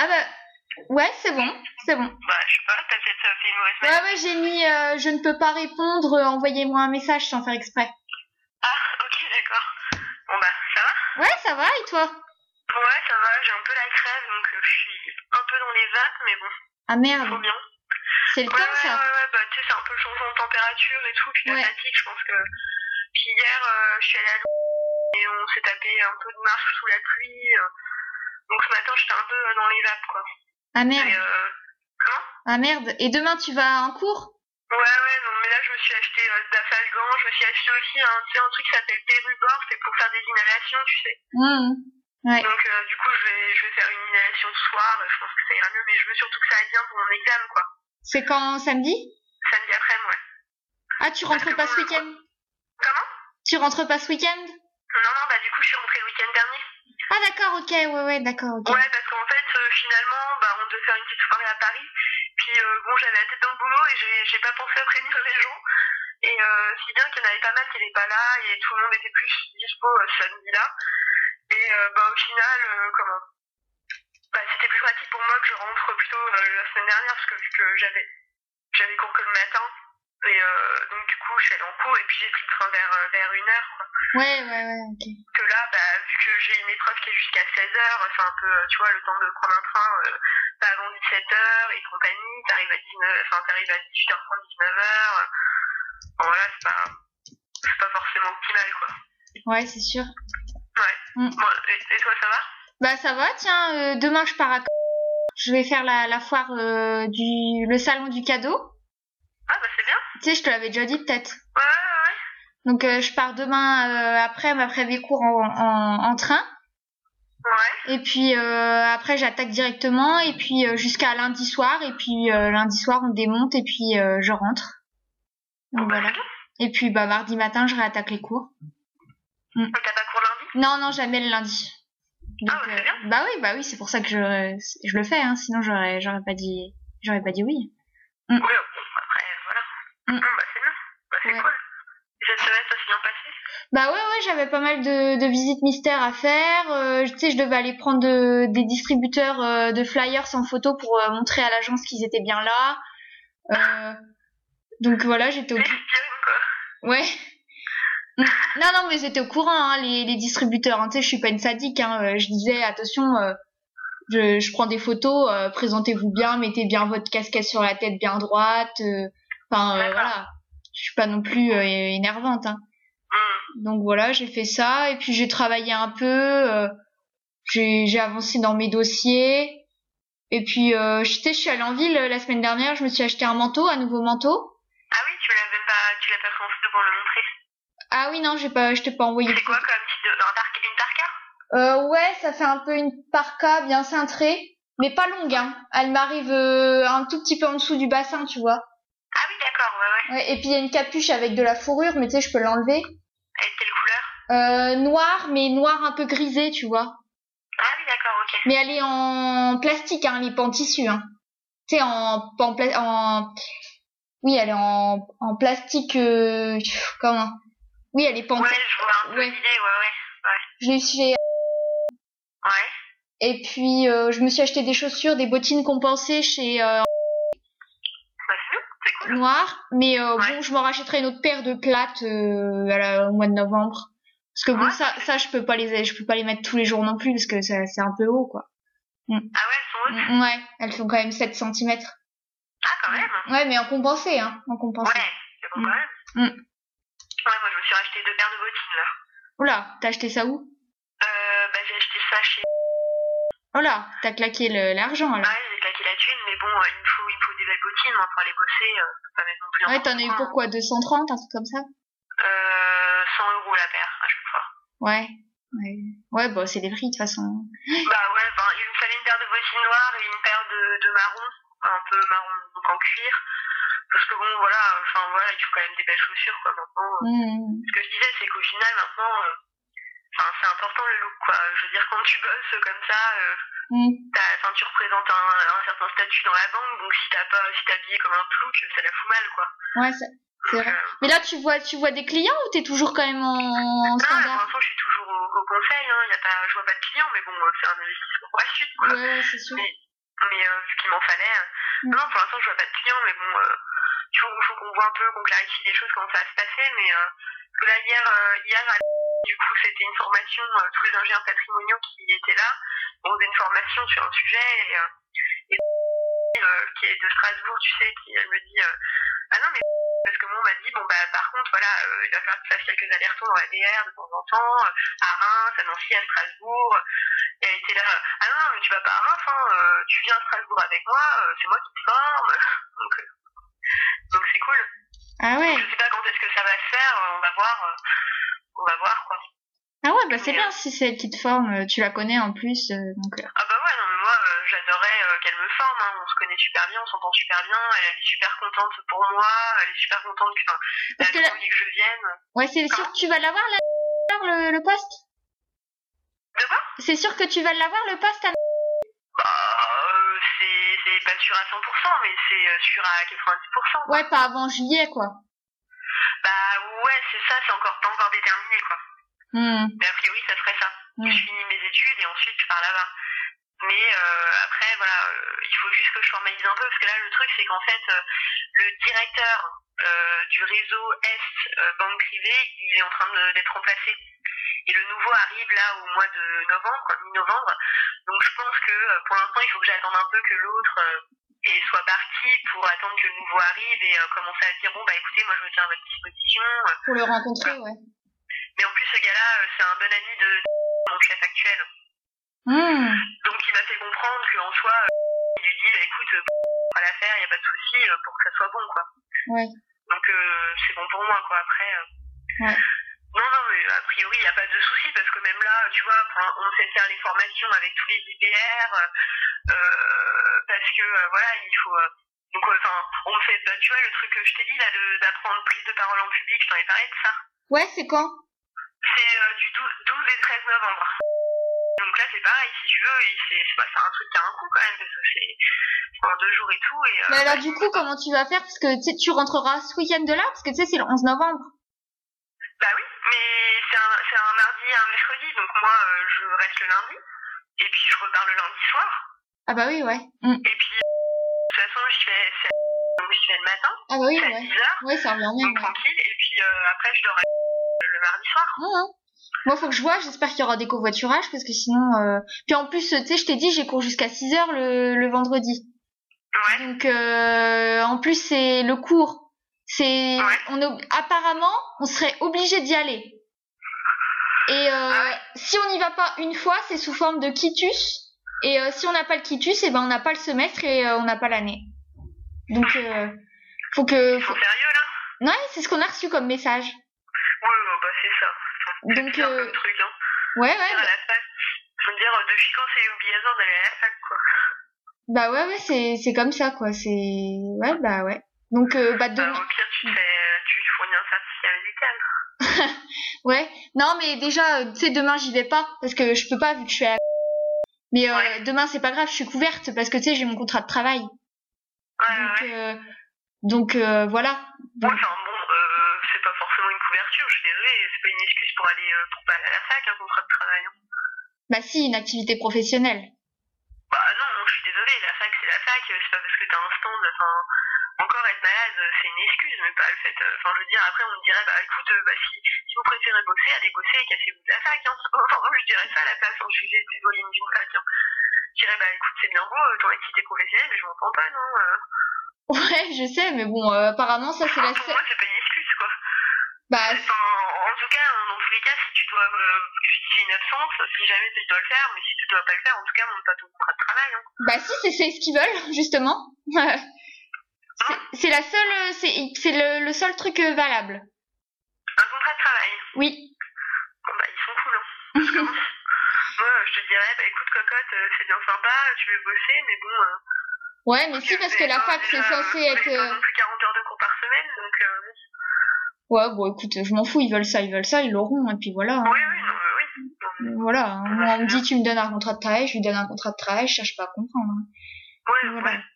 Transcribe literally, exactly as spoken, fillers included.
Ah bah, ouais, c'est bon, c'est bon. Bah, je sais pas, t'as peut-être euh, fait une mauvaise Ouais, manip. ouais, j'ai mis euh, je ne peux pas répondre, euh, envoyez-moi un message sans faire exprès. Ah, ok, d'accord. Bon bah, ça va? Ouais, ça va, et toi? Ouais, ça va, j'ai un peu la crève, donc euh, je suis un peu dans les vapes, mais bon, Ah merde, faut bien. c'est le Ouais, temps ouais, ça. ouais, ouais, bah tu sais, c'est un peu le changement de température et tout, puis la Ouais. fatigue, je pense que... Puis hier, euh, je suis allée à Londres et on s'est tapé un peu de marche sous la pluie, euh, donc ce matin, j'étais un peu euh, dans les vapes, quoi. Ah Et merde, euh... Comment? ah merde. Et demain tu vas en cours? Ouais, ouais, non, mais là, je me suis acheté euh, d'Afalgan, je me suis acheté aussi un, tu sais, un truc qui s'appelle Terubor, c'est pour faire des inhalations, tu sais. Mmh. Ouais. Donc, euh, du coup, je vais, je vais faire une inhalation ce soir, je pense que ça ira mieux, mais je veux surtout que ça aille bien pour mon examen, quoi. C'est quand, samedi? Samedi après-midi, ouais. Ah, tu rentres Parce que pas bon, ce le- week-end? Comment? Tu rentres pas ce week-end? Non, non, bah du coup, je suis rentrée le week-end dernier. Ah d'accord, ok, ouais, ouais, d'accord, ok. Ouais, parce qu'en fait, euh, finalement, bah, on devait faire une petite soirée à Paris. Puis euh, bon, j'avais la tête dans le boulot et j'ai, j'ai pas pensé à prévenir les gens. Et euh, si bien qu'il y en avait pas mal qui n'étaient pas là et tout le monde était plus dispo euh, ce samedi-là. Et euh, bah au final, euh, comment bah, c'était plus pratique pour moi que je rentre plutôt euh, la semaine dernière parce que vu que j'avais j'avais cours que le matin. Et euh, donc du coup, je suis allée en cours et puis j'ai pris le train vers, euh, vers une heure, quoi. Ouais, ouais, ouais, ok. Que là, bah, vu que j'ai une épreuve qui est jusqu'à seize heures, c'est un peu, tu vois, le temps de prendre un train, euh, pas avant dix-sept heures et compagnie, t'arrives à dix-neuf, enfin, t'arrives à dix-huit heures trente, dix-neuf heures. Bon, voilà, c'est pas, c'est pas forcément optimal, quoi. Ouais, c'est sûr. Ouais. Mm. Bon, et, et toi, ça va? Bah ça va, tiens, euh, demain je pars à... Je vais faire la, la foire euh, du... le salon du cadeau. Ah, bah, c'est bien. Tu sais, je te l'avais déjà dit peut-être. Ouais, ouais, ouais. Donc euh, je pars demain euh, après, après mes cours en, en, en train. Ouais. Et puis euh, après j'attaque directement et puis euh, jusqu'à lundi soir et puis euh, lundi soir on démonte et puis euh, je rentre. Donc Bah, voilà. c'est bien. Et puis bah mardi matin je réattaque les cours. Et t'as pas cours lundi? Non non jamais le lundi. Donc, Ah, bah, c'est bien. euh, bah oui bah oui c'est pour ça que je je le fais hein, sinon j'aurais j'aurais pas dit j'aurais pas dit oui. Oui, bon, après, voilà. Mm. Mm, bah, c'est bien. Bah, c'est Ouais. cool. Et cette semaine, ça s'est bien passé? Bah ouais ouais j'avais pas mal de, de visites mystères à faire. Euh, tu sais je devais aller prendre de, des distributeurs euh, de flyers en photo pour euh, montrer à l'agence qu'ils étaient bien là. Euh, donc voilà j'étais au C'est espionne, quoi. ouais. Mm. Non non mais j'étais au courant hein, les, les distributeurs. Hein, tu sais je suis pas une sadique. Hein, euh, je disais attention. Euh, je, je prends des photos. Euh, présentez-vous bien, mettez bien votre casquette sur la tête bien droite. euh, Enfin euh, D'accord. voilà. Je suis pas non plus euh, énervante. Hein. Mm. Donc voilà, j'ai fait ça et puis j'ai travaillé un peu, euh, j'ai j'ai avancé dans mes dossiers et puis euh, je sais, je suis allée en ville euh, la semaine dernière, je me suis acheté un manteau, un nouveau manteau. Ah oui, tu l'avais pas, tu l'as pas pris en photo pour le montrer. Ah oui non, j'ai pas, je t'ai pas envoyé. C'est quoi comme type de, un parc, une parka? Euh, ouais, ça fait un peu une parka bien cintrée, mais pas longue. Hein. Elle m'arrive euh, un tout petit peu en dessous du bassin, tu vois. Ah oui, d'accord, ouais, ouais. Ouais, et puis il y a une capuche avec de la fourrure, mais tu sais, je peux l'enlever. Elle est de quelle couleur? Euh, noir, mais noir un peu grisé, tu vois. Ah oui, d'accord, ok. Mais elle est en plastique, hein, elle est pas en tissu, hein. Tu sais, en, en, pla- en, oui, elle est en, en plastique, euh, comment? Oui, elle est pas en, Ouais, je vois un peu ouais. l'idée, ouais, ouais. Ouais. Je l'ai eu chez, Ouais. et puis, euh, je me suis acheté des chaussures, des bottines compensées chez, euh, Bah c'est bien, c'est cool. Noir, mais, euh, Ouais. bon, je me rachèterai une autre paire de plates, euh, à la- au mois de novembre. Parce que bon, Ouais, ça, ça, je peux pas les, je peux pas les mettre tous les jours non plus, parce que ça- c'est un peu haut, quoi. Ah ouais, elles sont hautes? Ouais, elles font quand même sept centimètres. Ah, quand même. Ouais, mais en compensé, hein, en compensé. Ouais, c'est bon, quand même. Mm. Ouais, moi je me suis racheté deux paires de bottines là. Oula, t'as acheté ça où? Euh, bah j'ai acheté ça chez... Oh là, t'as claqué le- l'argent, alors. Ouais, j'ai claqué la thune, mais bon, euh, il me faut, il me faut des belles bottines, moi, pour aller bosser, euh, faut pas mettre non plus Ouais, n'importe t'en as eu quoi, pour hein. quoi? deux cent trente, un truc comme ça? Euh, cent euros la paire, à chaque fois. Ouais. Ouais, ouais bah, c'est des prix, de toute façon. Bah ouais, enfin, il me fallait une paire de bottines noires et une paire de, de marron, un peu marron, donc en cuir. Parce que bon, voilà, enfin voilà, il faut quand même des belles chaussures, quoi, maintenant. Mmh. Ce que je disais, c'est qu'au final, maintenant, euh, enfin, c'est important le look, quoi. Je veux dire, quand tu bosses comme ça, euh, Mmh. t'as- enfin, tu représentes un, un certain statut dans la banque, donc si t'as pas, si t'es habillé comme un plouc, ça la fout mal, quoi. Ouais, c'est c'est Donc, vrai. euh, Mais là, tu vois, tu vois des clients ou t'es toujours quand même en, en ah, pour standard? l'instant, je suis toujours au, au conseil, hein. Y a pas, je vois pas de clients, mais bon, euh, c'est un investissement pour la suite, quoi. Ouais, ouais, c'est sûr. Mais, mais euh, ce qu'il m'en fallait. Mm. Non, pour l'instant, je vois pas de clients, mais bon, euh, il faut, faut qu'on voit un peu, qu'on clarifie les choses, comment ça va se passer. Mais euh, là, hier, euh, hier à du coup, c'était une formation, euh, tous les ingénieurs patrimoniaux qui étaient là, on faisait une formation sur un sujet, et, euh, et euh, qui est de Strasbourg, tu sais, qui elle me dit euh, ah non, mais parce que moi, on m'a dit, bon, bah, par contre, voilà, euh, il va falloir que tu fasses quelques allers-retours dans la D R de temps en temps, euh, à Reims, à Nancy, à Strasbourg. Et elle était là, ah non, non, mais tu vas pas à Reims, hein, euh, tu viens à Strasbourg avec moi, euh, c'est moi qui te forme. donc, euh, donc c'est cool. Ah ouais. Je sais pas quand est-ce que ça va se faire, euh, on va voir, euh, on va voir, quoi. Ah ouais, bah c'est bien si c'est elle qui te forme, tu la connais en plus, euh, donc... Euh... Ah bah ouais, non mais moi, euh, j'adorerais euh, qu'elle me forme, hein. On se connaît super bien, on s'entend super bien, elle, elle est super contente pour moi, elle est super contente que, enfin, elle a la... envie que je vienne. Ouais, c'est sûr que tu vas l'avoir, là, le, le poste? De quoi? C'est sûr que tu vas l'avoir, le poste, à... Bah, euh, c'est, c'est pas sûr à cent pour cent, mais c'est euh, sûr à quatre-vingt-dix pour cent. Ouais, pas avant juillet, quoi. Bah ouais, c'est ça, c'est encore pas encore déterminé, quoi. Mmh. Mais a priori, ça serait ça. Mmh. Je finis mes études et ensuite je pars là-bas. Mais euh, après, voilà, euh, il faut juste que je formalise un peu, parce que là, le truc, c'est qu'en fait, euh, le directeur euh, du réseau Est euh, banque privée, il est en train de, d'être remplacé. Et le nouveau arrive là au mois de novembre, mi-novembre. Donc je pense que euh, pour l'instant, il faut que j'attende un peu que l'autre euh, et soit parti pour attendre que le nouveau arrive et euh, commencer à dire, bon, bah écoutez, moi je me tiens à votre disposition. Pour le rencontrer, voilà. Ouais. Mais en plus, ce gars-là, c'est un bon ami de, de mon chef actuel. Mmh. Donc il m'a fait comprendre qu'en soi, euh, il lui dit, bah écoute, euh, on va la faire, il n'y a pas de souci, euh, pour que ça soit bon, quoi. Ouais. Donc euh, c'est bon pour moi, quoi, après. Euh... Ouais. Non, non, mais a priori, il n'y a pas de souci, parce que même là, tu vois, on sait faire les formations avec tous les I P R, euh, parce que, euh, voilà, il faut... Euh, donc, enfin, euh, on fait, bah, tu vois, le truc que je t'ai dit, là, de, d'apprendre prise de parole en public, je t'en ai parlé de ça. Ouais, c'est quand? C'est euh, du douze et treize novembre. Donc là, c'est pareil, si tu veux, et c'est, c'est, bah, c'est un truc qui a un coût, quand même, parce que c'est, c'est en deux jours et tout, et... Euh, Mais alors, du coup, comment tu vas faire? Parce que, tu sais, tu rentreras ce week-end de là, parce que, tu sais, c'est le onze novembre. Bah oui, mais c'est un, c'est un mardi et un mercredi, donc moi euh, je reste le lundi, et puis je repars le lundi soir. Ah bah oui, ouais. Mm. Et puis, de toute façon, j'y vais, c'est, donc j'y vais le matin, ah bah oui, c'est à ouais. dix heures, ouais, ça revient bien. donc Ouais. tranquille, et puis euh, après je dors à le mardi soir. Ah, ah. Moi, faut que je vois, j'espère qu'il y aura des covoiturages, parce que sinon... Euh... Puis en plus, tu sais, je t'ai dit, j'ai cours jusqu'à six heures le, le vendredi. Ouais. Donc, euh, en plus, c'est le cours. C'est, ouais. on est, apparemment, on serait obligé d'y aller. Et euh, ah ouais. si on n'y va pas une fois, c'est sous forme de quitus. Et euh, si on n'a pas le quitus, et ben on n'a pas le semestre et euh, on n'a pas l'année. Donc, euh, faut que. Ils sont sérieux là? Non, c'est ce qu'on a reçu comme message. Ouais, bah c'est ça. C'est donc, bizarre euh... comme truc, hein. Ouais, ouais. À la fac. Faut dire, depuis quand c'est obligatoire d'aller à la fac, quoi. Bah ouais, ouais, c'est c'est comme ça, quoi. C'est ouais, bah ouais. Donc, euh, bah demain. Bah, au pire, tu te fais, tu te fournis un certificat médical. Ouais, non mais déjà, tu sais, demain j'y vais pas parce que je peux pas vu que je suis à... Mais euh, ouais. Demain c'est pas grave, je suis couverte parce que tu sais, j'ai mon contrat de travail. Ouais, donc ouais. Euh, donc euh, voilà. Donc... Ouais, enfin bon, euh, c'est pas forcément une couverture, je suis désolée, c'est pas une excuse pour aller, euh, pour pas aller à la fac, un contrat de travail. Hein. Bah si, une activité professionnelle. Bah non, je suis désolée, la fac c'est la fac, c'est pas parce que t'as un stand, enfin... Encore être malade, c'est une excuse, mais pas le fait. Enfin, je veux dire, après, on me dirait, bah écoute, bah si, si vous préférez bosser, allez bosser et cassez-vous de la fac. Hein. Enfin, moi, je dirais ça à la place, hein, je suis des volumes d'une fac. Hein. Je dirais, bah écoute, c'est bien beau, ton activité professionnelle, mais je m'entends pas, non euh... Ouais, je sais, mais bon, euh, apparemment, ça, c'est enfin, la seule. Pour moi, c'est pas une excuse, quoi. Bah, enfin, en tout cas, dans tous les cas, si tu dois euh, justifier une absence, si jamais tu dois le faire, mais si tu dois pas le faire, en tout cas, monte pas ton contrat de travail. Hein. Bah si, c'est, c'est ce qu'ils veulent, justement. C'est, c'est la seule, c'est, c'est le, le seul truc valable. Un contrat de travail? Oui. Bon bah ils sont cool, hein. Parce que bon, moi je te dirais, bah écoute cocotte, c'est bien sympa, tu veux bosser, mais bon... Euh, ouais, mais si, parce que la fac c'est censé euh, être... Pas non plus quarante heures de cours par semaine, donc... Euh... Ouais, bon écoute, je m'en fous, ils veulent ça, ils veulent ça, ils l'auront, et puis voilà. Hein. Oui, oui, non, mais oui. Non, voilà, hein. Moi on me dit tu me donnes un contrat de travail, je lui donne un contrat de travail, je cherche pas à comprendre. Hein. Ouais, voilà. ouais.